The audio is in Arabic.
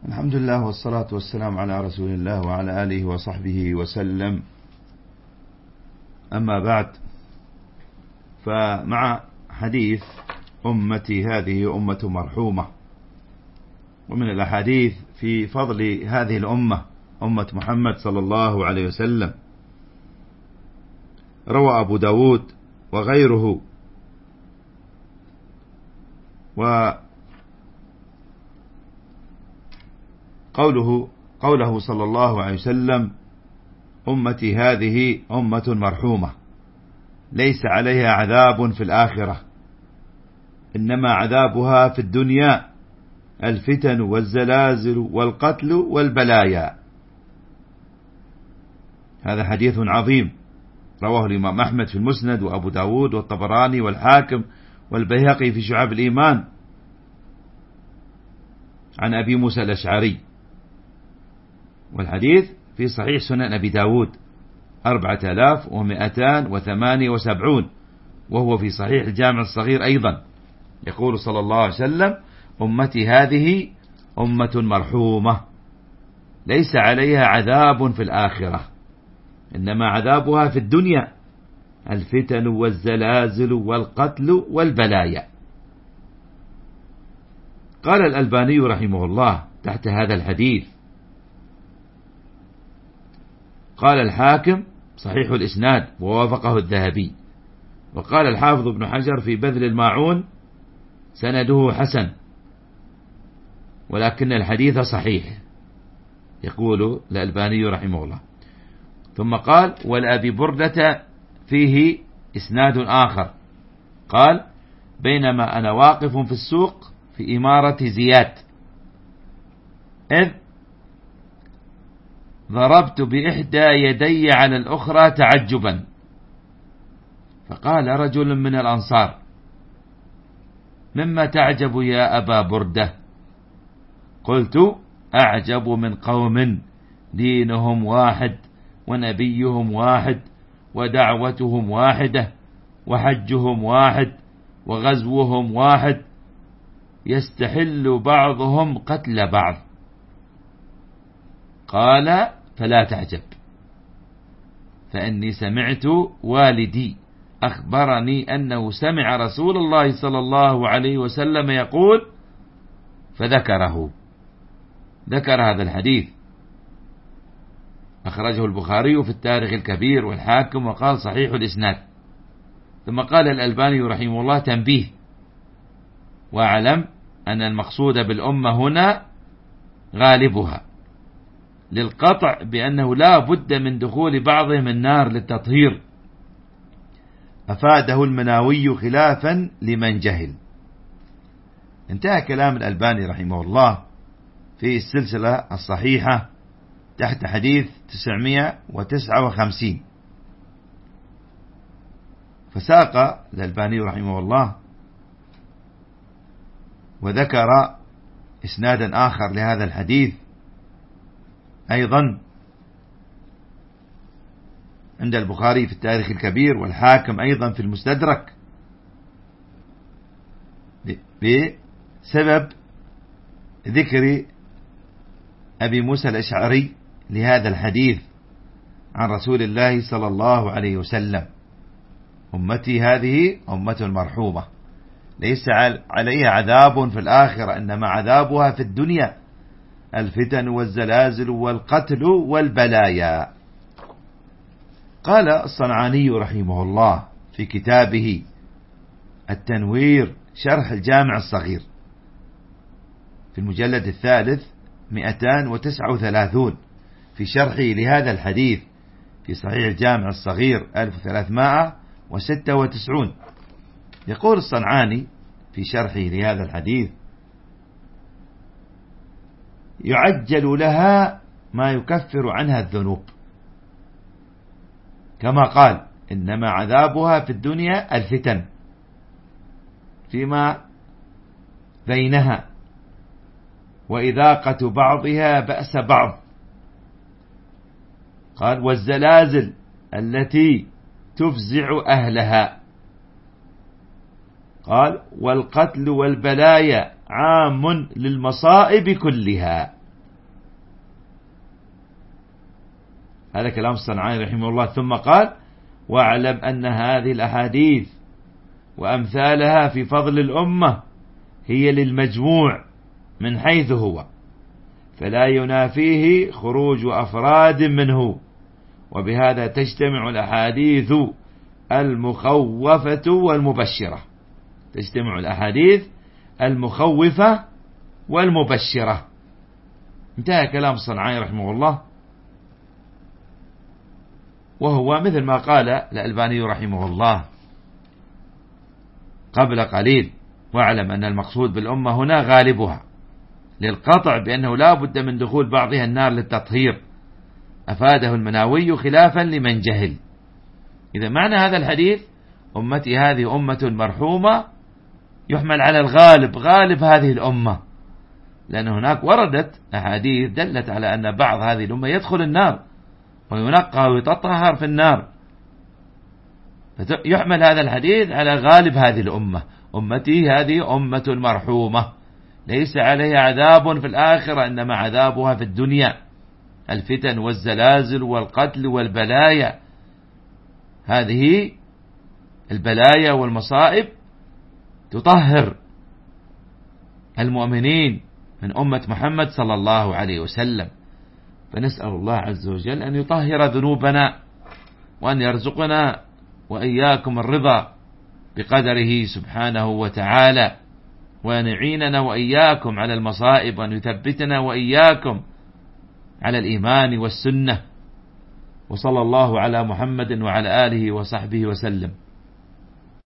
الحمد لله والصلاة والسلام على رسول الله وعلى آله وصحبه وسلم. أما بعد، فمع حديث أمتي هذه أمة مرحومة، ومن الأحاديث في فضل هذه الأمة أمة محمد صلى الله عليه وسلم، روى أبو داود وغيره قوله صلى الله عليه وسلم: أمتي هذه أمة مرحومة ليس عليها عذاب في الآخرة، إنما عذابها في الدنيا الفتن والزلازل والقتل والبلايا. هذا حديث عظيم رواه الإمام أحمد في المسند، وأبو داود والطبراني والحاكم والبيهقي في شعاب الإيمان عن أبي موسى الأشعري، والحديث في صحيح سنن أبي داود 4278، وهو في صحيح الجامع الصغير أيضا. يقول صلى الله عليه وسلم: أمتي هذه أمة مرحومة ليس عليها عذاب في الآخرة، إنما عذابها في الدنيا الفتن والزلازل والقتل والبلايا. قال الألباني رحمه الله تحت هذا الحديث: قال الحاكم صحيح الإسناد ووافقه الذهبي، وقال الحافظ ابن حجر في بذل الماعون سنده حسن، ولكن الحديث صحيح، يقول الألباني رحمه الله. ثم قال: ولأبي بردة فيه إسناد آخر، قال: بينما أنا واقف في السوق في إمارة زياد، إذ ضربت بإحدى يدي على الأخرى تعجبا، فقال رجل من الأنصار: مما تعجب يا أبا بردة؟ قلت: أعجب من قوم دينهم واحد ونبيهم واحد ودعوتهم واحدة وحجهم واحد وغزوهم واحد، يستحل بعضهم قتل بعض. قال: فلا تعجب، فإني سمعت والدي أخبرني أنه سمع رسول الله صلى الله عليه وسلم يقول، ذكر هذا الحديث، أخرجه البخاري في التاريخ الكبير والحاكم، وقال صحيح الإسناد. ثم قال الألباني رحمه الله: تنبيه، واعلم أن المقصود بالأمة هنا غالبها، للقطع بأنه لا بد من دخول بعضهم النار للتطهير. أفاده المناوي خلافا لمن جهل. انتهى كلام الألباني رحمه الله في السلسلة الصحيحة تحت حديث 959. فساق الألباني رحمه الله وذكر إسنادا آخر لهذا الحديث أيضا عند البخاري في التاريخ الكبير والحاكم أيضا في المستدرك، بسبب ذكر أبي موسى الأشعري لهذا الحديث عن رسول الله صلى الله عليه وسلم: أمتي هذه أمة مرحومة ليس عليها عذاب في الآخرة، إنما عذابها في الدنيا الفتن والزلازل والقتل والبلايا. قال الصنعاني رحمه الله في كتابه التنوير شرح الجامع الصغير في المجلد الثالث 239 في شرحه لهذا الحديث في صحيح الجامع الصغير 1396، يقول الصنعاني في شرحه لهذا الحديث: يعجل لها ما يكفر عنها الذنوب، كما قال: إنما عذابها في الدنيا الفتن فيما بينها وإذاقة بعضها بأس بعض. قال: والزلازل التي تفزع أهلها. قال: والقتل والبلايا عام للمصائب كلها. هذا كلام الصنعاني رحمه الله. ثم قال: واعلم أن هذه الأحاديث وأمثالها في فضل الأمة هي للمجموع من حيث هو، فلا ينافيه خروج أفراد منه، وبهذا تجتمع الأحاديث المخوفة والمبشرة. تجتمع الأحاديث المخوفة والمبشرة. انتهى كلام الصنعاني رحمه الله، وهو مثل ما قال الألباني رحمه الله قبل قليل: واعلم أن المقصود بالأمة هنا غالبها، للقطع بأنه لا بد من دخول بعضها النار للتطهير. أفاده المناوي خلافا لمن جهل. إذا معنى هذا الحديث: أمتي هذه أمة مرحومة، يحمل على الغالب، غالب هذه الأمة، لأن هناك وردت أحاديث دلت على أن بعض هذه الأمة يدخل النار وينقى ويتطهر في النار، يحمل هذا الحديث على غالب هذه الأمة. أمتي هذه أمة مرحومة ليس عليها عذاب في الآخرة، إنما عذابها في الدنيا، الفتن والزلازل والقتل والبلايا. هذه البلايا والمصائب تطهر المؤمنين من أمة محمد صلى الله عليه وسلم. فنسأل الله عز وجل أن يطهر ذنوبنا، وأن يرزقنا وإياكم الرضا بقدره سبحانه وتعالى، وأن يعيننا وإياكم على المصائب، وأن يثبتنا وإياكم على الإيمان والسنة. وصلى الله على محمد وعلى آله وصحبه وسلم.